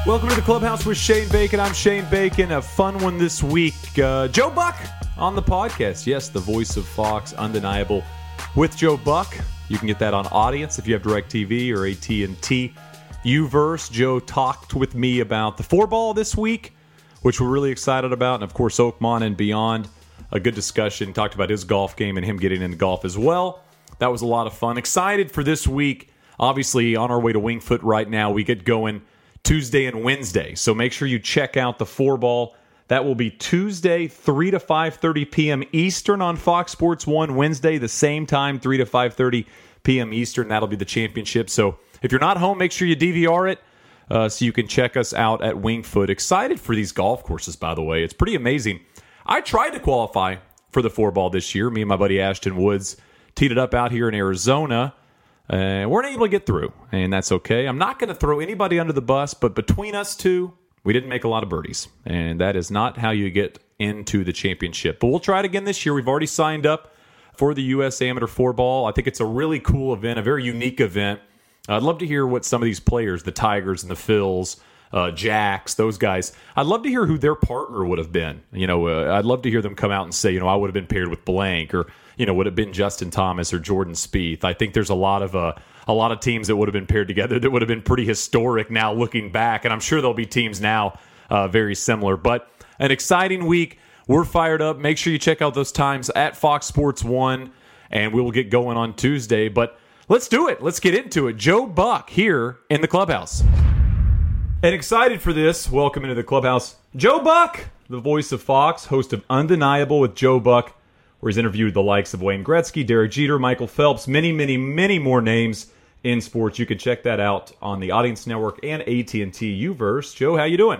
Welcome to the Clubhouse with Shane Bacon. I'm Shane Bacon. A fun one this week. Joe Buck on the podcast. Yes, the voice of Fox, undeniable, with Joe Buck. You can get that on Audience if you have DirecTV or AT&T Uverse. Joe talked with me about the four-ball this week, which we're really excited about, and of course Oakmont and beyond. A good discussion. Talked about his golf game and him getting into golf as well. That was a lot of fun. Excited for this week. Obviously, on our way to Winged Foot right now. We get going Tuesday and Wednesday. So make sure you check out the four-ball. That will be Tuesday, 3 to 5:30 p.m. Eastern on Fox Sports 1. Wednesday, the same time, 3 to 5:30 p.m. Eastern. That'll be the championship. So if you're not home, make sure you DVR it so you can check us out at Winged Foot. Excited for these golf courses, by the way. It's pretty amazing. I tried to qualify for the four-ball this year. Me and my buddy Ashton Woods teed it up out here in Arizona. Weren't able to get through, and that's okay. I'm not going to throw anybody under the bus, but between us two, we didn't make a lot of birdies, and that is not how you get into the championship. But we'll try it again this year. We've already signed up for the U.S. Amateur Four-Ball. I think it's a really cool event, a very unique event. I'd love to hear what some of these players, the Tigers and the Phils, Jacks, those guys, I'd love to hear who their partner would have been. I'd love to hear them come out and say, I would have been paired with blank, or would have been Justin Thomas or Jordan Spieth. I think there's a lot of teams that would have been paired together that would have been pretty historic now looking back, and I'm sure there'll be teams now very similar. But an exciting week. We're fired up. Make sure you check out those times at Fox Sports 1, and we will get going on Tuesday. But let's do it. Let's get into it. Joe Buck here in the Clubhouse. And excited for this. Welcome into the Clubhouse, Joe Buck, the voice of Fox, host of Undeniable with Joe Buck, where he's interviewed the likes of Wayne Gretzky, Derek Jeter, Michael Phelps, many, many, many more names in sports. You can check that out on the Audience Network and AT&T Uverse. Joe, how you doing?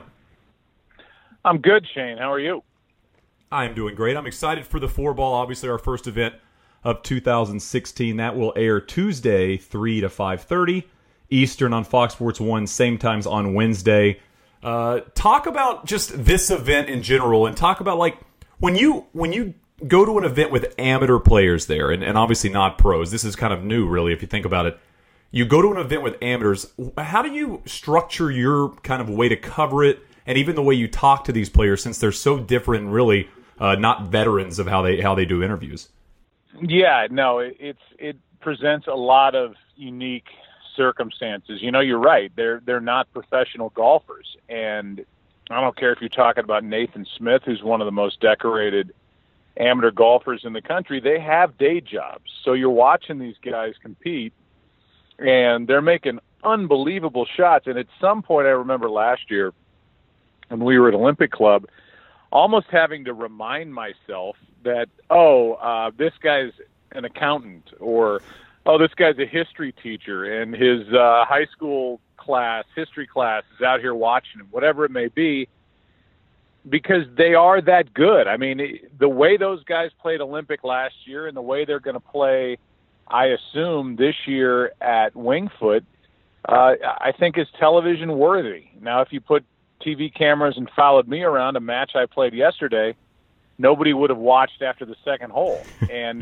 I'm good, Shane. How are you? I'm doing great. I'm excited for the four-ball, obviously our first event of 2016. That will air Tuesday, 3 to 5:30 Eastern on Fox Sports 1, same times on Wednesday. Talk about just this event in general, and talk about when you go to an event with amateur players there, and obviously not pros. This is kind of new, really, if you think about it. You go to an event with amateurs. How do you structure your kind of way to cover it, and even the way you talk to these players, since they're so different and really not veterans of how they do interviews? Yeah, no, it presents a lot of unique circumstances. You're right. They're not professional golfers, and I don't care if you're talking about Nathan Smith, who's one of the most decorated amateur golfers in the country. They have day jobs, so you're watching these guys compete, and they're making unbelievable shots. And at some point, I remember last year when we were at Olympic Club, almost having to remind myself that this guy's an accountant, or this guy's a history teacher, and his high school history class is out here watching him, whatever it may be, because they are that good. I mean, the way those guys played Olympic last year and the way they're going to play, I assume, this year at Winged Foot, I think is television worthy. Now, if you put TV cameras and followed me around a match I played yesterday, nobody would have watched after the second hole, and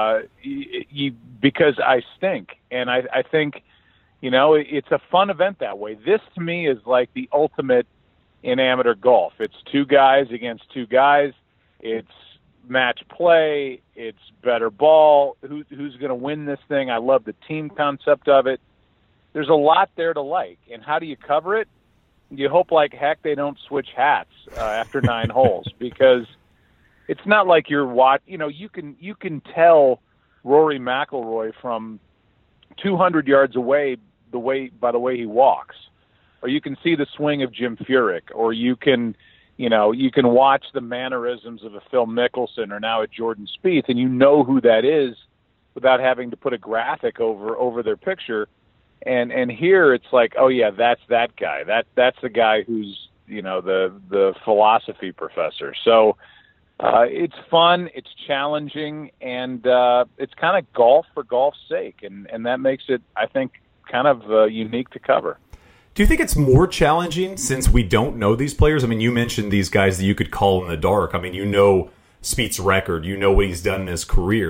because I stink. And I think, it's a fun event that way. This, to me, is like the ultimate in amateur golf. It's two guys against two guys. It's match play. It's better ball. Who's going to win this thing? I love the team concept of it. There's a lot there to like. And how do you cover it? You hope like heck they don't switch hats after 9 holes, because it's not like you're you can tell Rory McIlroy from 200 yards away by the way he walks, or you can see the swing of Jim Furyk, or you can watch the mannerisms of a Phil Mickelson, or now a Jordan Spieth, and you know who that is without having to put a graphic over their picture. And here it's like, oh yeah, that's that guy. That's the guy who's the philosophy professor. So it's fun, it's challenging, and it's kind of golf for golf's sake, and that makes it, I think, kind of unique to cover. Do you think it's more challenging since we don't know these players? I mean, you mentioned these guys that you could call in the dark. I mean, Spieth's record, what he's done in his career, but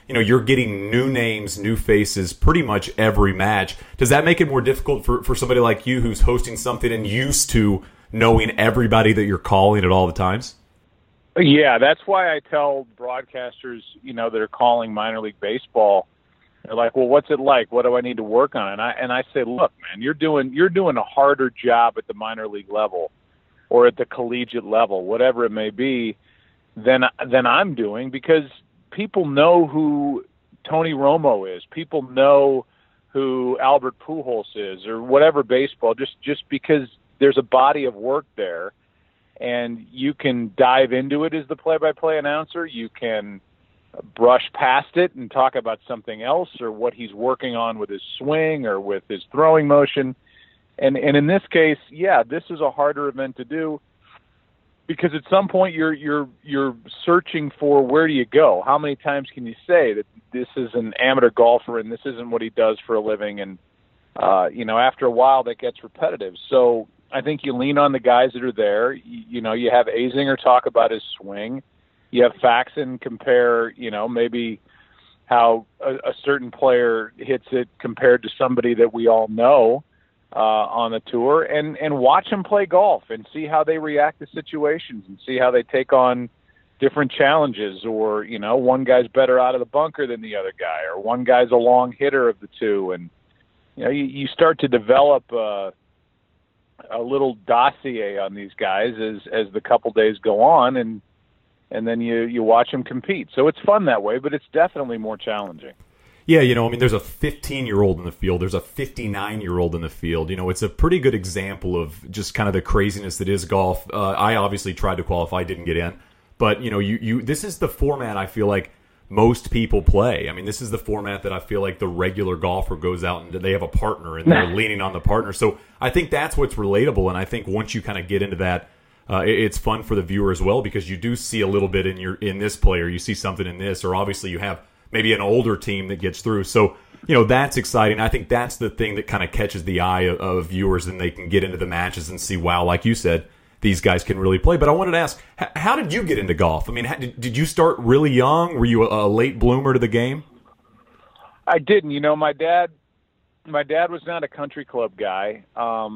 you're getting new names, new faces pretty much every match. Does that make it more difficult for somebody like you who's hosting something and used to knowing everybody that you're calling at all the times? Yeah, that's why I tell broadcasters, that are calling minor league baseball, they're like, well, what's it like? What do I need to work on? And I say, look, man, you're doing a harder job at the minor league level or at the collegiate level, whatever it may be, than I'm doing, because people know who Tony Romo is. People know who Albert Pujols is, or whatever baseball, just because there's a body of work there, and you can dive into it as the play-by-play announcer. You can brush past it and talk about something else, or what he's working on with his swing or with his throwing motion. And in this case, yeah, this is a harder event to do, because at some point you're searching for, where do you go? How many times can you say that this is an amateur golfer and this isn't what he does for a living? And after a while that gets repetitive. So I think you lean on the guys that are there. You have Azinger talk about his swing. You have Faxon compare, maybe how a certain player hits it compared to somebody that we all know on the tour, and watch them play golf and see how they react to situations and see how they take on different challenges. Or, one guy's better out of the bunker than the other guy, or one guy's a long hitter of the two. And, you start to develop a little dossier on these guys as the couple days go on, and then you watch them compete. So it's fun that way, but it's definitely more challenging. Yeah, there's a 15-year-old in the field. There's a 59-year-old in the field. It's a pretty good example of just kind of the craziness that is golf. I obviously tried to qualify, didn't get in. But, this is the format I feel like most people play. I mean, this is the format that I feel like the regular golfer goes out and they have a partner and they're leaning on the partner. So I think that's what's relatable. And I think once you kind of get into that, it's fun for the viewer as well, because you do see a little bit in this player. You see something in this, or obviously you have maybe an older team that gets through. So, that's exciting. I think that's the thing that kind of catches the eye of viewers, and they can get into the matches and see, wow, like you said, these guys can really play. But I wanted to ask, how did you get into golf? I mean, did you start really young? Were you a late bloomer to the game? I didn't. My dad was not a country club guy.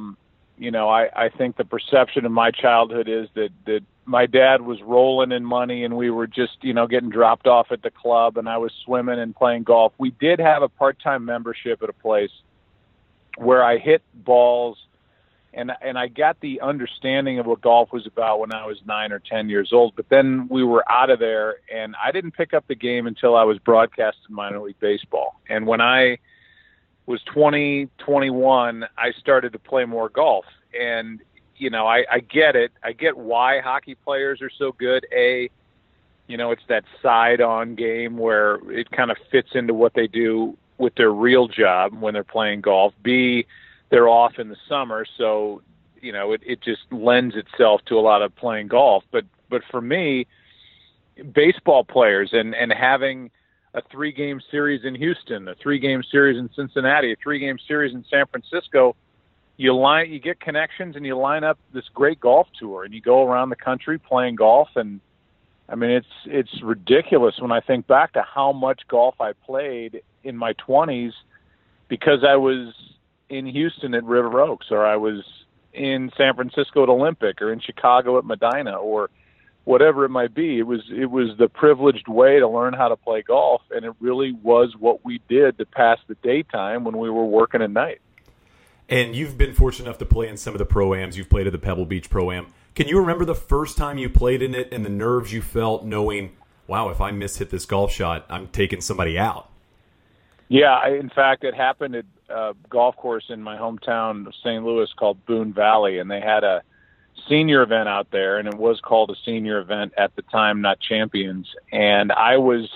I think the perception of my childhood is that my dad was rolling in money, and we were just, getting dropped off at the club, and I was swimming and playing golf. We did have a part-time membership at a place where I hit balls, and I got the understanding of what golf was about when I was 9 or 10 years old. But then we were out of there, and I didn't pick up the game until I was broadcasting minor league baseball. And when I was 20, 21, I started to play more golf. And, I get it. I get why hockey players are so good. It's that side-on game where it kind of fits into what they do with their real job when they're playing golf. B, they're off in the summer, so, it just lends itself to a lot of playing golf. But for me, baseball players and having a 3-game series in Houston, a 3-game series in Cincinnati, a 3-game series in San Francisco, you get connections, and you line up this great golf tour, and you go around the country playing golf. And I mean, it's ridiculous when I think back to how much golf I played in my 20s, because I was in Houston at River Oaks, or I was in San Francisco at Olympic, or in Chicago at Medina, or whatever it might be. It was the privileged way to learn how to play golf, and it really was what we did to pass the daytime when we were working at night. And you've been fortunate enough to play in some of the Pro-Ams. You've played at the Pebble Beach Pro-Am. Can you remember the first time you played in it and the nerves you felt knowing, wow, if I hit this golf shot, I'm taking somebody out? Yeah, in fact, it happened at a golf course in my hometown of St. Louis called Boone Valley, and they had a senior event out there, and it was called a senior event at the time, not champions. And I was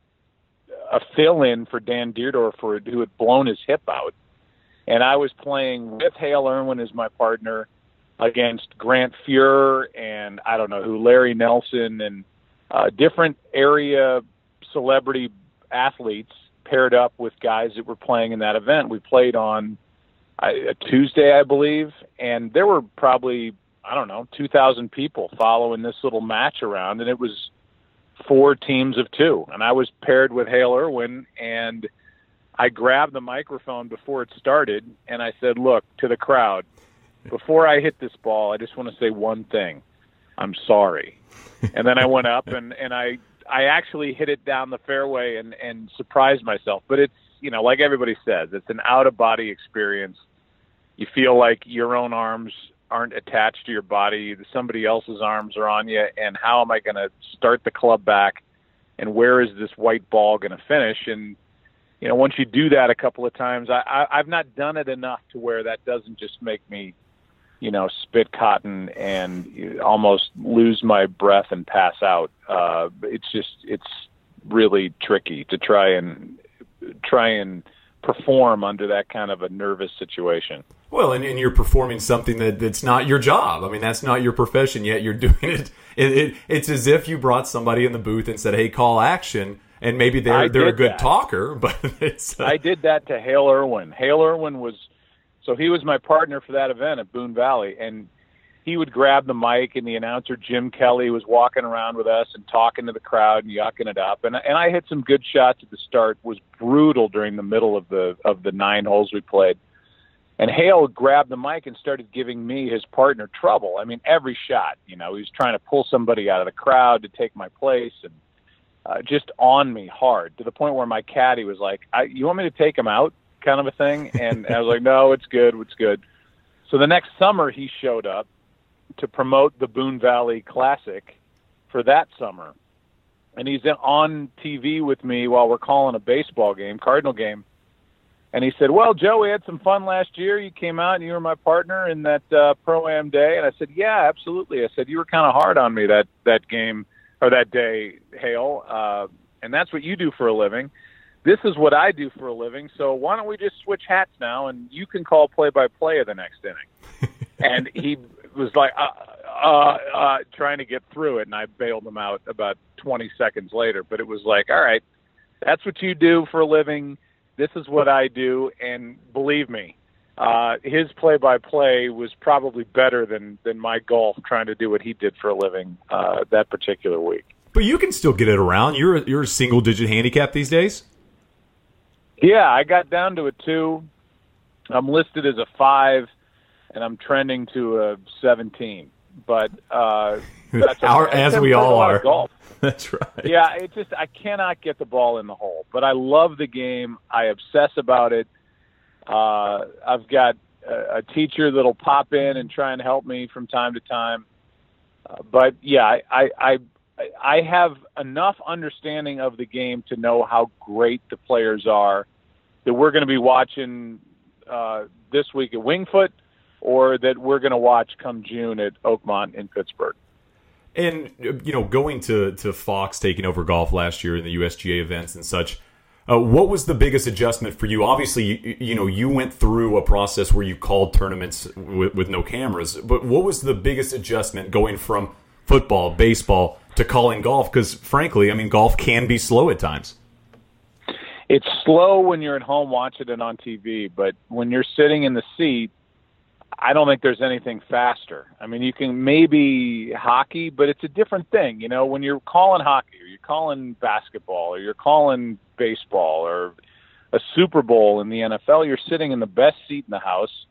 a fill-in for Dan Deerdorf, who had blown his hip out. And I was playing with Hale Irwin as my partner against Grant Fuhr and I don't know who, Larry Nelson, and different area celebrity athletes paired up with guys that were playing in that event. We played on a Tuesday, I believe, and there were probably, 2,000 people following this little match around, and it was 4 teams of 2. And I was paired with Hale Irwin, and I grabbed the microphone before it started, and I said, look, to the crowd, before I hit this ball, I just want to say one thing. I'm sorry. And then I went up, and I actually hit it down the fairway and surprised myself. But it's, like everybody says, it's an out-of-body experience. You feel like your own arms aren't attached to your body. Somebody else's arms are on you, and how am I going to start the club back, and where is this white ball going to finish? And, once you do that a couple of times, I've not done it enough to where that doesn't just make me, spit cotton almost lose my breath and pass out. It's really tricky to try and perform under that kind of a nervous situation. Well, and you're performing something that's not your job. I mean, that's not your profession, yet you're doing it. It's as if you brought somebody in the booth and said, hey, call action, and maybe they're a good talker, but it's... I did that to Hale Irwin. Hale Irwin he was my partner for that event at Boone Valley, and he would grab the mic, and the announcer, Jim Kelly, was walking around with us and talking to the crowd and yucking it up. And I hit some good shots at the start, was brutal during the middle of the 9 holes we played. And Hale grabbed the mic and started giving me, his partner, trouble. I mean, every shot, he was trying to pull somebody out of the crowd to take my place, and just on me hard, to the point where my caddy was like, you want me to take him out, kind of a thing? And I was like, no, it's good. So the next summer he showed up to promote the Boone Valley Classic for that summer. And he's on TV with me while we're calling a baseball game, Cardinal game. And he said, well, Joe, we had some fun last year. You came out and you were my partner in that Pro-Am day. And I said, yeah, absolutely. I said, you were kind of hard on me that game or that day, Hale. And that's what you do for a living. This is what I do for a living. So why don't we just switch hats now, and you can call play-by-play of the next inning. And he was like, trying to get through it, and I bailed him out about 20 seconds later. But it was like, all right, that's what you do for a living. This is what I do, and believe me, his play-by-play was probably better than my golf trying to do what he did for a living that particular week. But you can still get it around. You're a single-digit handicap these days? Yeah, I got down to a 2. I'm listed as a 5, and I'm trending to a 17. But that's as we all are. Golf. That's right. Yeah, I cannot get the ball in the hole. But I love the game. I obsess about it. I've got a teacher that'll pop in and try and help me from time to time. But yeah, I have enough understanding of the game to know how great the players are that we're going to be watching this week at Wingfoot, or that we're going to watch come June at Oakmont in Pittsburgh. And, going to Fox taking over golf last year in the USGA events and such, what was the biggest adjustment for you? Obviously, you went through a process where you called tournaments with no cameras, but what was the biggest adjustment going from football, baseball, to calling golf? Because, frankly, golf can be slow at times. It's slow when you're at home watching it on TV, but when you're sitting in the seat, I don't think there's anything faster. You can maybe hockey, but it's a different thing. When you're calling hockey, or you're calling basketball, or you're calling baseball, or a Super Bowl in the NFL, you're sitting in the best seat in the house,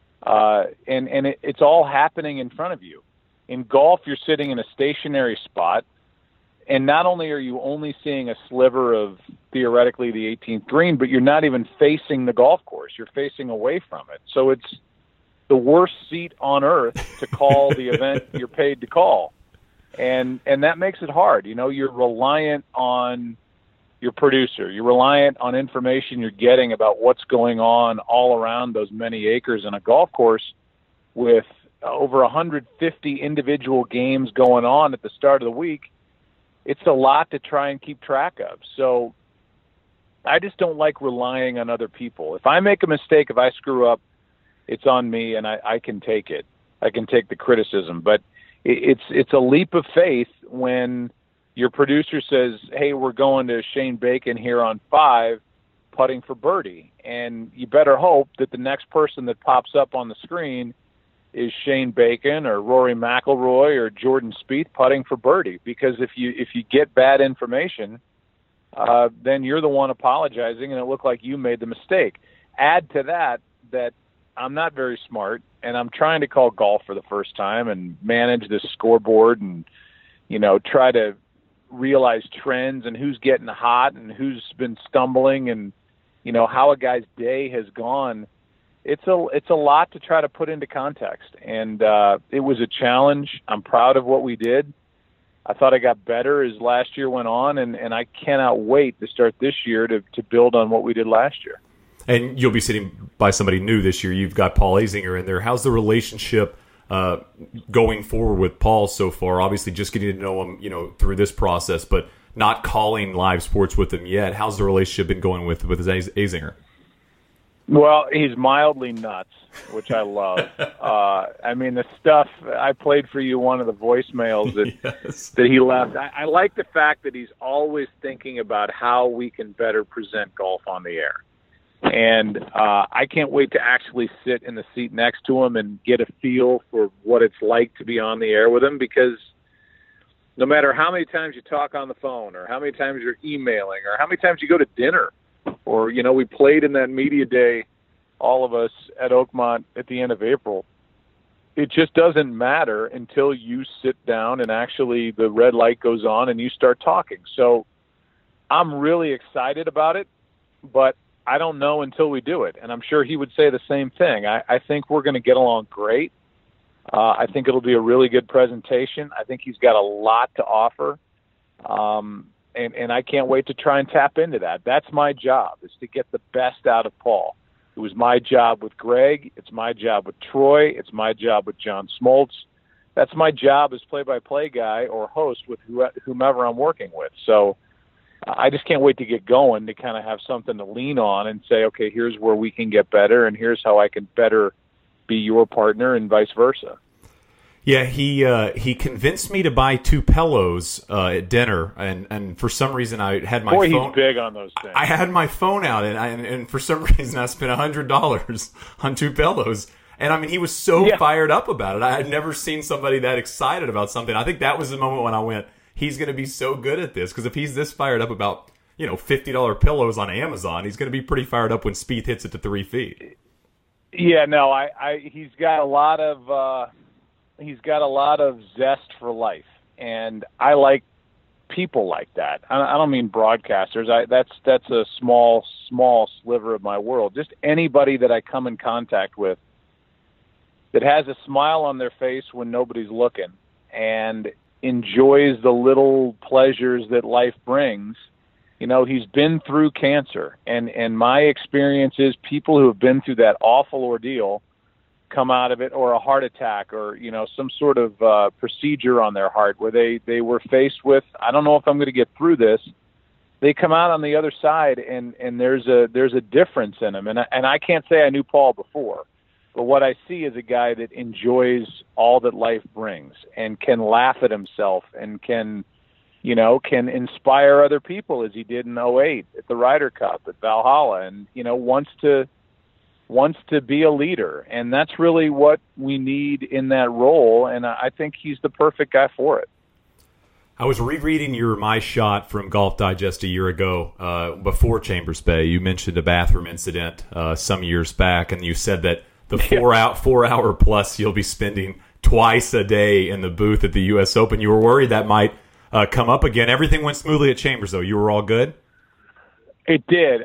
and it's all happening in front of you. In golf, you're sitting in a stationary spot, and not only are you only seeing a sliver of, theoretically, the 18th green, but you're not even facing the golf course. You're facing away from it. So it's the worst seat on earth to call the event you're paid to call. And that makes it hard. You're reliant on your producer. You're reliant on information you're getting about what's going on all around those many acres in a golf course with over 150 individual games going on at the start of the week. It's a lot to try and keep track of. So I just don't like relying on other people. If I make a mistake, if I screw up, it's on me, and I can take it. I can take the criticism. But it's a leap of faith when your producer says, hey, we're going to Shane Bacon here on 5, putting for birdie. And you better hope that the next person that pops up on the screen is Shane Bacon or Rory McIlroy or Jordan Spieth putting for birdie. Because if you get bad information, then you're the one apologizing, and it looked like you made the mistake. Add to that I'm not very smart, and I'm trying to call golf for the first time and manage this scoreboard and, try to realize trends and who's getting hot and who's been stumbling and, how a guy's day has gone. It's a lot to try to put into context, and it was a challenge. I'm proud of what we did. I thought I got better as last year went on, and I cannot wait to start this year to build on what we did last year. And you'll be sitting by somebody new this year. You've got Paul Azinger in there. How's the relationship going forward with Paul so far? Obviously, just getting to know him, through this process, but not calling live sports with him yet. How's the relationship been going with Azinger? Well, he's mildly nuts, which I love. The stuff I played for you, one of the voicemails that he left. I like the fact that he's always thinking about how we can better present golf on the air. And I can't wait to actually sit in the seat next to him and get a feel for what it's like to be on the air with him, because no matter how many times you talk on the phone or how many times you're emailing or how many times you go to dinner or, we played in that media day, all of us at Oakmont at the end of April, it just doesn't matter until you sit down and actually the red light goes on and you start talking. So I'm really excited about it, but I don't know until we do it. And I'm sure he would say the same thing. I think we're going to get along great. I think it'll be a really good presentation. I think he's got a lot to offer. And I can't wait to try and tap into that. That's my job, is to get the best out of Paul. It was my job with Greg. It's my job with Troy. It's my job with John Smoltz. That's my job as play-by-play guy or host with whomever I'm working with. So I just can't wait to get going to kind of have something to lean on and say, okay, here's where we can get better, and here's how I can better be your partner, and vice versa. Yeah, he convinced me to buy 2 pillows at dinner, and for some reason I had my phone. He's big on those things. I had my phone out, and for some reason I spent $100 on 2 pillows. And he was so fired up about it. I had never seen somebody that excited about something. I think that was the moment when I went, he's going to be so good at this, because if he's this fired up about $50 pillows on Amazon, he's going to be pretty fired up when Spieth hits it to 3 feet. Yeah, no, he's got a lot of zest for life, and I like people like that. I don't mean broadcasters. That's a small sliver of my world. Just anybody that I come in contact with that has a smile on their face when nobody's looking and enjoys the little pleasures that life brings. He's been through cancer, and my experience is people who have been through that awful ordeal come out of it, or a heart attack, or some sort of procedure on their heart where they were faced with, I don't know if I'm going to get through this. They come out on the other side, and there's a difference in them. And I can't say I knew Paul before, but what I see is a guy that enjoys all that life brings and can laugh at himself and can inspire other people, as he did in 2008 at the Ryder Cup at Valhalla, and wants to be a leader. And that's really what we need in that role, and I think he's the perfect guy for it. I was rereading your My Shot from Golf Digest a year ago, before Chambers Bay. You mentioned a bathroom incident some years back, and you said that the 4 hour plus you'll be spending twice a day in the booth at the U.S. Open. You were worried that might come up again. Everything went smoothly at Chambers, though. You were all good? It did.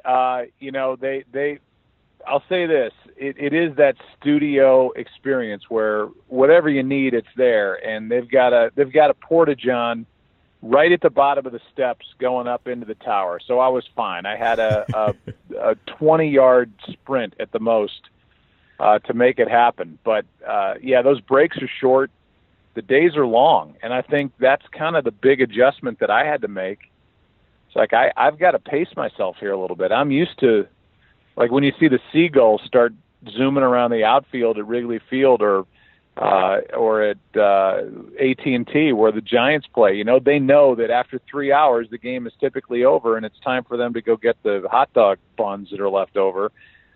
I'll say this. It is that studio experience where whatever you need, it's there. And they've got a porta-john right at the bottom of the steps going up into the tower. So I was fine. I had a 20-yard sprint at the most to make it happen. But, those breaks are short. The days are long. And I think that's kind of the big adjustment that I had to make. It's like I've got to pace myself here a little bit. I'm used to, like, when you see the seagulls start zooming around the outfield at Wrigley Field or at AT&T where the Giants play, they know that after 3 hours the game is typically over and it's time for them to go get the hot dog buns that are left over.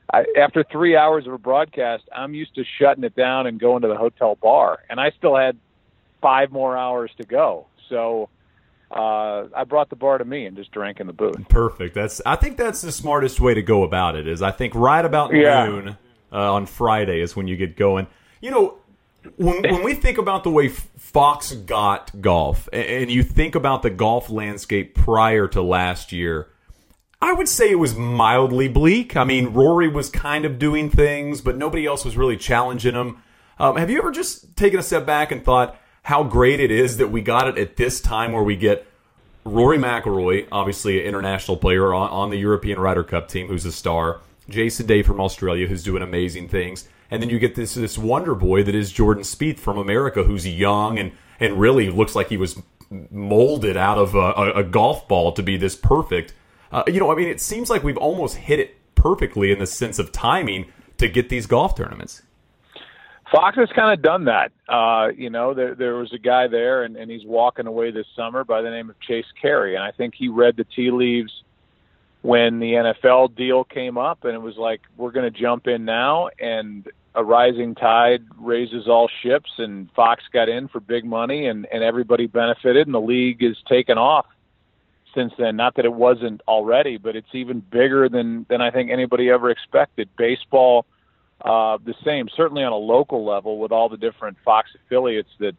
after 3 hours of a broadcast, I'm used to shutting it down and going to the hotel bar, and I still had 5 more hours to go. So I brought the bar to me and just drank in the booth. Perfect. I think that's the smartest way to go about it. Is I think right about noon on Friday is when you get going. You know, when we think about the way Fox got golf, and you think about the golf landscape prior to last year, I would say it was mildly bleak. I mean, Rory was kind of doing things, but nobody else was really challenging him. Have you ever just taken a step back and thought how great it is that we got it at this time where we get Rory McIlroy, obviously an international player on the European Ryder Cup team, who's a star, Jason Day from Australia, who's doing amazing things, and then you get this wonder boy that is Jordan Spieth from America, who's young and really looks like he was molded out of a golf ball to be this perfect. It seems like we've almost hit it perfectly in the sense of timing to get these golf tournaments. Fox has kind of done that. There was a guy there, and he's walking away this summer by the name of Chase Carey. And I think he read the tea leaves when the NFL deal came up, and it was like, we're going to jump in now, and a rising tide raises all ships, and Fox got in for big money, and everybody benefited, and the league has taken off since then. Not that it wasn't already, but it's even bigger than I think anybody ever expected. Baseball, the same, certainly on a local level with all the different Fox affiliates that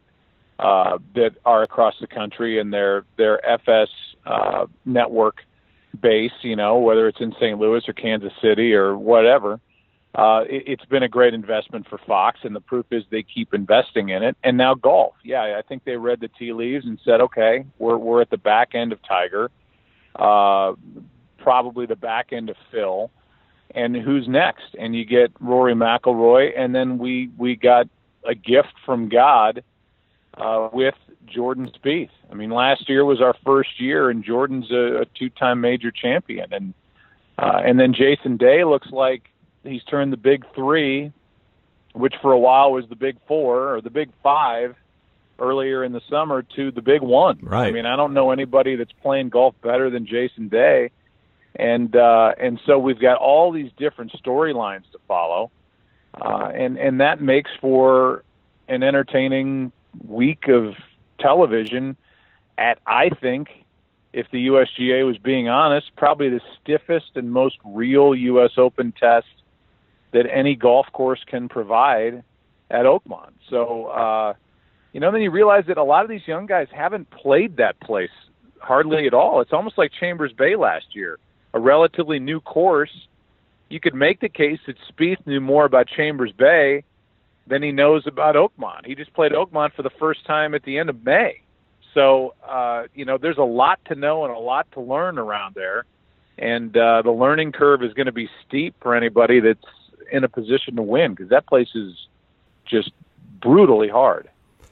are across the country and their FS network base, whether it's in St. Louis or Kansas City or whatever. It's been a great investment for Fox, and the proof is they keep investing in it. And now golf. Yeah, I think they read the tea leaves and said, okay, we're at the back end of Tiger, probably the back end of Phil, and who's next? And you get Rory McIlroy, and then we got a gift from God with Jordan Spieth. I mean, last year was our first year, and Jordan's a two-time major champion. And then Jason Day looks like he's turned the big three, which for a while was the big four or the big five earlier in the summer, to the big one. Right. I mean, I don't know anybody that's playing golf better than Jason Day. And so we've got all these different storylines to follow. And that makes for an entertaining week of television at, I think, if the USGA was being honest, probably the stiffest and most real U.S. Open test that any golf course can provide at Oakmont. So, then you realize that a lot of these young guys haven't played that place hardly at all. It's almost like Chambers Bay last year, a relatively new course. You could make the case that Spieth knew more about Chambers Bay than he knows about Oakmont. He just played Oakmont for the first time at the end of May. So, there's a lot to know and a lot to learn around there. And the learning curve is going to be steep for anybody that's in a position to win, because that place is just brutally hard.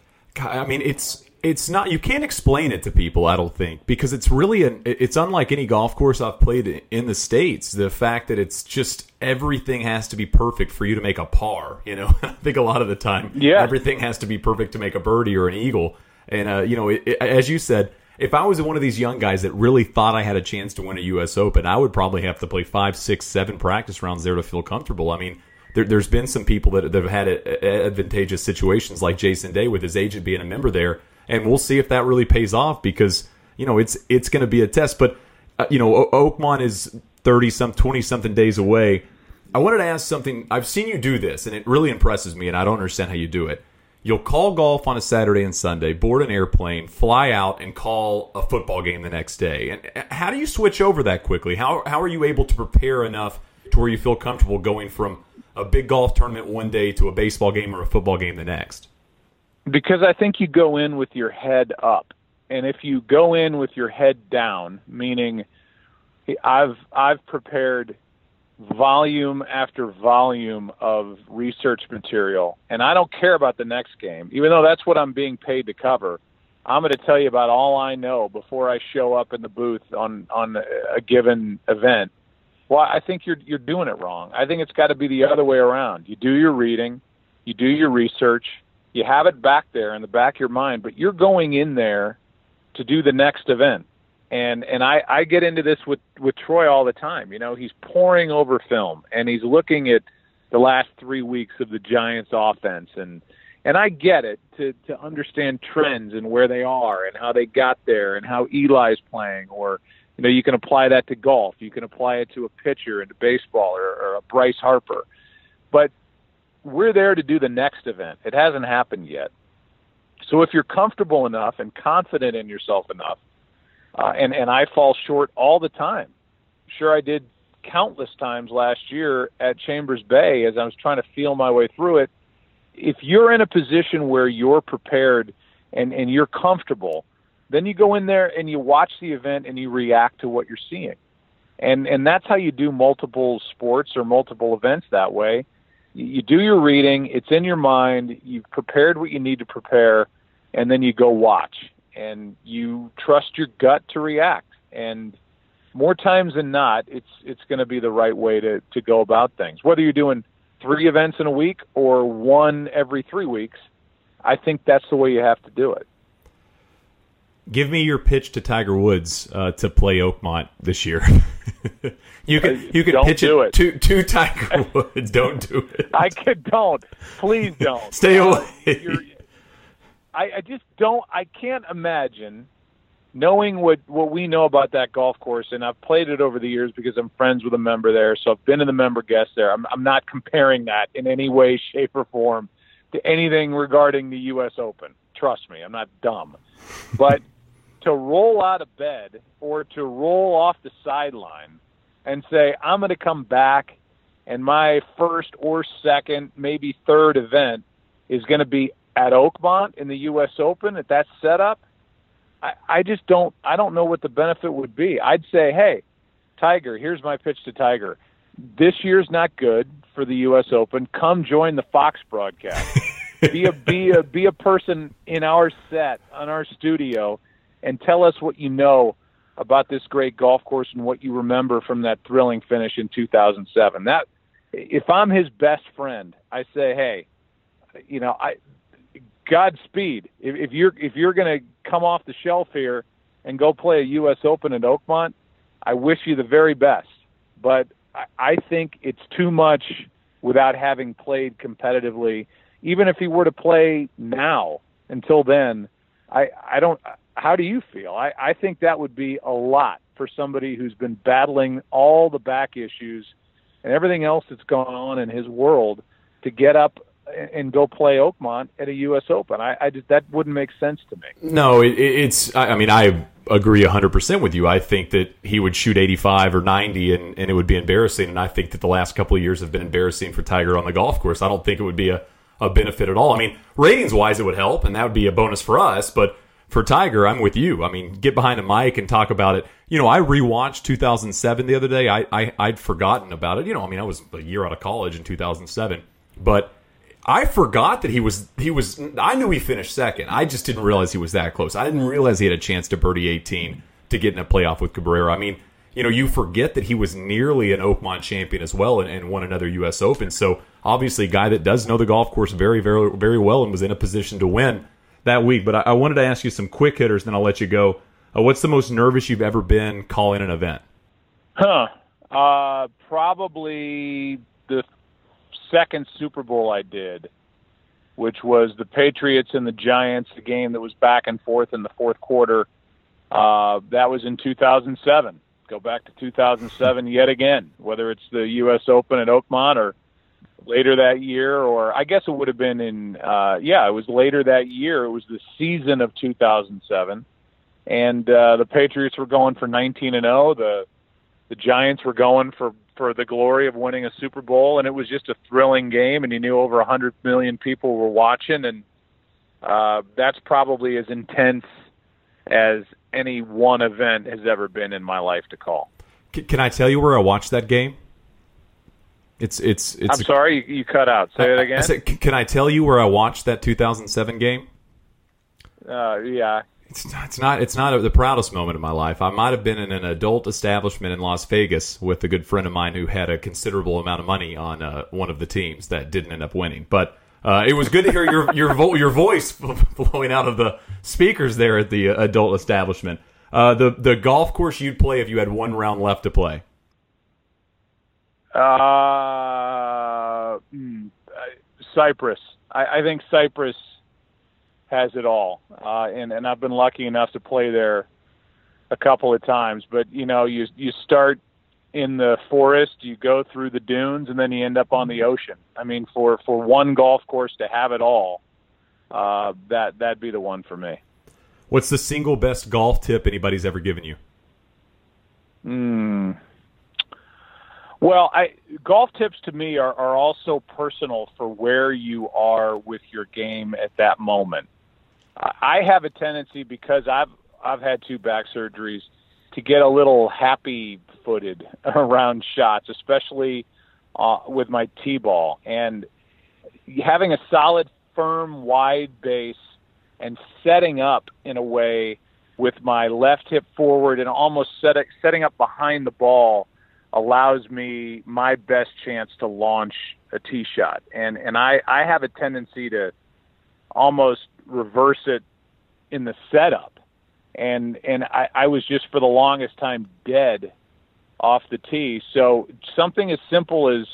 I mean, it's not, you can't explain it to people, I don't think, because it's really it's unlike any golf course I've played in the States. The fact that it's just everything has to be perfect for you to make a par. I think a lot of the time, everything has to be perfect to make a birdie or an eagle. And as you said, if I was one of these young guys that really thought I had a chance to win a U.S. Open, I would probably have to play 5, 6, 7 practice rounds there to feel comfortable. I mean, there's been some people that have had advantageous situations, like Jason Day with his agent being a member there, and we'll see if that really pays off, because it's going to be a test. But Oakmont is 20-something days away. I wanted to ask something. I've seen you do this, and it really impresses me, and I don't understand how you do it. You'll call golf on a Saturday and Sunday, board an airplane, fly out, and call a football game the next day. And how do you switch over that quickly? How are you able to prepare enough to where you feel comfortable going from a big golf tournament one day to a baseball game or a football game the next? Because I think you go in with your head up. And if you go in with your head down, meaning I've prepared volume after volume of research material, and I don't care about the next game, even though that's what I'm being paid to cover. I'm going to tell you about all I know before I show up in the booth on a given event. Well, I think you're doing it wrong. I think it's got to be the other way around. You do your reading, you do your research, you have it back there in the back of your mind, but you're going in there to do the next event. And I get into this with Troy all the time. You know, he's poring over film, and he's looking at the last 3 weeks of the Giants offense. And I get it, to understand trends and where they are and how they got there and how Eli's playing. Or, you know, you can apply that to golf. You can apply it to a pitcher and to baseball or a Bryce Harper. But we're there to do the next event. It hasn't happened yet. So if you're comfortable enough and confident in yourself enough, and I fall short all the time. Sure, I did countless times last year at Chambers Bay as I was trying to feel my way through it. If you're in a position where you're prepared and you're comfortable, then you go in there and you watch the event and you react to what you're seeing. And that's how you do multiple sports or multiple events that way. You do your reading, it's in your mind, you've prepared what you need to prepare, and then you go watch. And you trust your gut to react. And more times than not, it's going to be the right way to go about things. Whether you're doing 3 events in a week or 1 every 3 weeks, I think that's the way you have to do it. Give me your pitch to Tiger Woods to play Oakmont this year. you can pitch it to Tiger Woods. Don't do it. Don't. Please don't. Stay away. I just don't. I can't imagine knowing what we know about that golf course, and I've played it over the years because I'm friends with a member there, so I've been in the member guest there. I'm not comparing that in any way, shape, or form to anything regarding the U.S. Open. Trust me, I'm not dumb. But to roll out of bed or to roll off the sideline and say, I'm going to come back and my first or second, maybe third event is going to be at Oakmont in the U.S. Open at that setup, I just don't know what the benefit would be. I'd say, hey, Tiger, here's my pitch to Tiger. This year's not good for the U.S. Open. Come join the Fox broadcast. be a person in our set, on our studio, and tell us what you know about this great golf course and what you remember from that thrilling finish in 2007. That, if I'm his best friend, I say, hey, you know, Godspeed. If you're going to come off the shelf here and go play a U.S. Open at Oakmont, I wish you the very best. But I think it's too much without having played competitively. Even if he were to play now, until then, I don't. How do you feel? I think that would be a lot for somebody who's been battling all the back issues and everything else that's going on in his world to get up and go play Oakmont at a U.S. Open. I just, that wouldn't make sense to me. No, it's. I mean, I agree 100% with you. I think that he would shoot 85 or 90, and it would be embarrassing. And I think that the last couple of years have been embarrassing for Tiger on the golf course. I don't think it would be a benefit at all. I mean, ratings-wise, it would help, and that would be a bonus for us. But for Tiger, I'm with you. I mean, get behind a mic and talk about it. You know, I rewatched 2007 the other day. I'd forgotten about it. You know, I mean, I was a year out of college in 2007, but I forgot that he was. I knew he finished second. I just didn't realize he was that close. I didn't realize he had a chance to birdie 18 to get in a playoff with Cabrera. I mean, you know, you forget that he was nearly an Oakmont champion as well and won another U.S. Open. So obviously, a guy that does know the golf course very, very, very well and was in a position to win that week. But I wanted to ask you some quick hitters, then I'll let you go. What's the most nervous you've ever been calling an event? Probably the second Super Bowl I did, which was the Patriots and the Giants, a game that was back and forth in the fourth quarter. That was in 2007. Go back to 2007 yet again, whether it's the U.S. Open at Oakmont or later that year, or I guess it would have been in, it was later that year. It was the season of 2007. And the Patriots were going for 19-0. The Giants were going for the glory of winning a Super Bowl, and it was just a thrilling game, and you knew over 100 million people were watching, and that's probably as intense as any one event has ever been in my life to call. Can I tell you where I watched that game? It's. I'm sorry, you cut out. Say it again. I said, can I tell you where I watched that 2007 game? Yeah. It's not the proudest moment of my life. I might have been in an adult establishment in Las Vegas with a good friend of mine who had a considerable amount of money on one of the teams that didn't end up winning. But it was good to hear your voice flowing out of the speakers there at the adult establishment. The golf course you'd play if you had one round left to play. Cypress. I think Cypress has it all, and I've been lucky enough to play there a couple of times. But you start in the forest, you go through the dunes, and then you end up on the ocean. I mean, for one golf course to have it all, that'd be the one for me. What's the single best golf tip anybody's ever given you? Well, golf tips to me are also personal for where you are with your game at that moment. I have a tendency, because I've had 2 back surgeries, to get a little happy-footed around shots, especially with my tee-ball. And having a solid, firm, wide base and setting up in a way with my left hip forward and almost setting up behind the ball allows me my best chance to launch a tee shot. And I have a tendency to almost reverse it in the setup. And I was just for the longest time dead off the tee. So something as simple as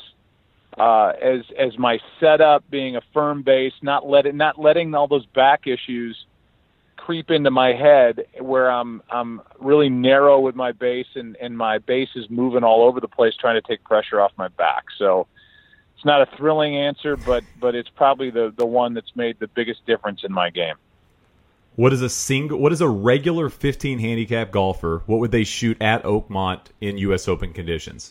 my setup being a firm base, not letting all those back issues creep into my head, where I'm really narrow with my base and my base is moving all over the place trying to take pressure off my back. So it's not a thrilling answer, but it's probably the one that's made the biggest difference in my game. What is a regular 15 handicap golfer? What would they shoot at Oakmont in U.S. Open conditions?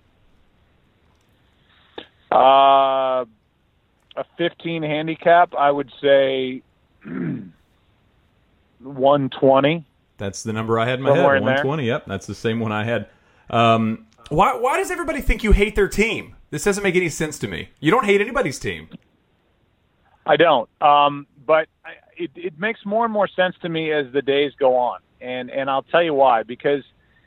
A 15 handicap, I would say 120. That's the number I had in my head. 120. Yep, that's the same one I had. Why does everybody think you hate their team? This doesn't make any sense to me. You don't hate anybody's team. I don't. But it makes more and more sense to me as the days go on. And I'll tell you why. Because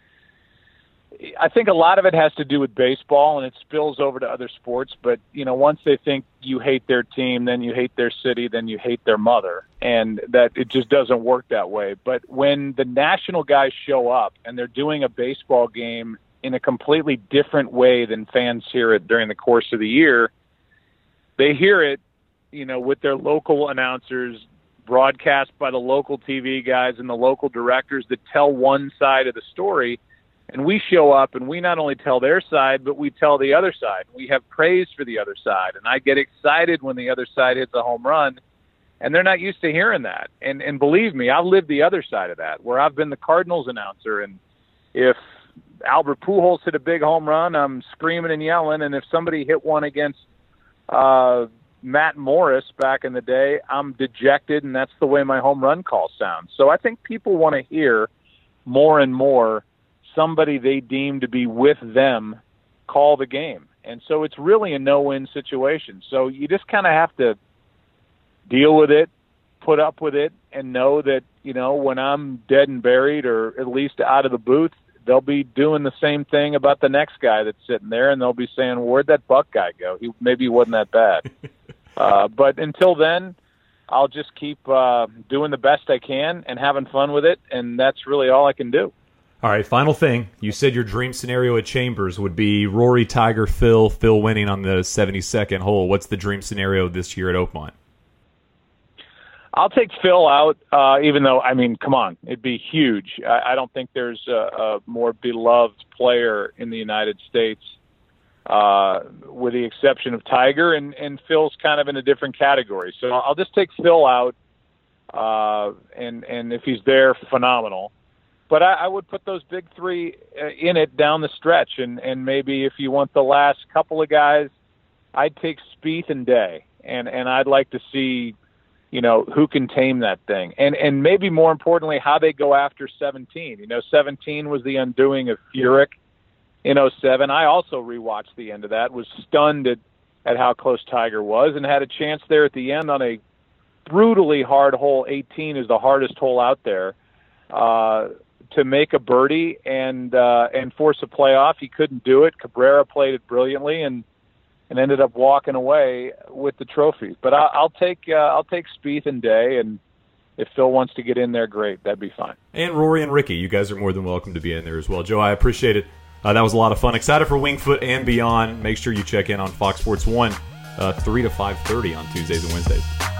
I think a lot of it has to do with baseball, and it spills over to other sports. But, once they think you hate their team, then you hate their city, then you hate their mother. And that it just doesn't work that way. But when the national guys show up and they're doing a baseball game in a completely different way than fans hear it during the course of the year, they hear it, with their local announcers, broadcast by the local TV guys and the local directors that tell one side of the story. And we show up and we not only tell their side, but we tell the other side. We have praise for the other side. And I get excited when the other side hits a home run, and they're not used to hearing that. And believe me, I've lived the other side of that, where I've been the Cardinals announcer. And if Albert Pujols hit a big home run, I'm screaming and yelling. And if somebody hit one against Matt Morris back in the day, I'm dejected, and that's the way my home run call sounds. So I think people want to hear more and more somebody they deem to be with them call the game. And so it's really a no-win situation. So you just kind of have to deal with it, put up with it, and know that, when I'm dead and buried, or at least out of the booth, they'll be doing the same thing about the next guy that's sitting there, and they'll be saying, where'd that Buck guy go? Maybe he wasn't that bad. But until then, I'll just keep doing the best I can and having fun with it, and that's really all I can do. All right, final thing. You said your dream scenario at Chambers would be Rory, Tiger, Phil winning on the 72nd hole. What's the dream scenario this year at Oakmont? I'll take Phil out, even though, come on, it'd be huge. I don't think there's a more beloved player in the United States, with the exception of Tiger, and Phil's kind of in a different category. So I'll just take Phil out, and if he's there, phenomenal. But I would put those big three in it down the stretch, and maybe if you want the last couple of guys, I'd take Spieth and Day, and I'd like to see, who can tame that thing, and maybe more importantly, how they go after 17. 17 was the undoing of Furyk in 07. I also rewatched the end of that, was stunned at how close Tiger was, and had a chance there at the end on a brutally hard hole. 18 is the hardest hole out there, to make a birdie and force a playoff. He couldn't do it. Cabrera played it brilliantly and ended up walking away with the trophy. But I'll take Spieth and Day, and if Phil wants to get in there, great. That'd be fine. And Rory and Ricky, you guys are more than welcome to be in there as well. Joe, I appreciate it. That was a lot of fun. Excited for Wingfoot and beyond. Make sure you check in on Fox Sports 1, 3 to 5:30 on Tuesdays and Wednesdays.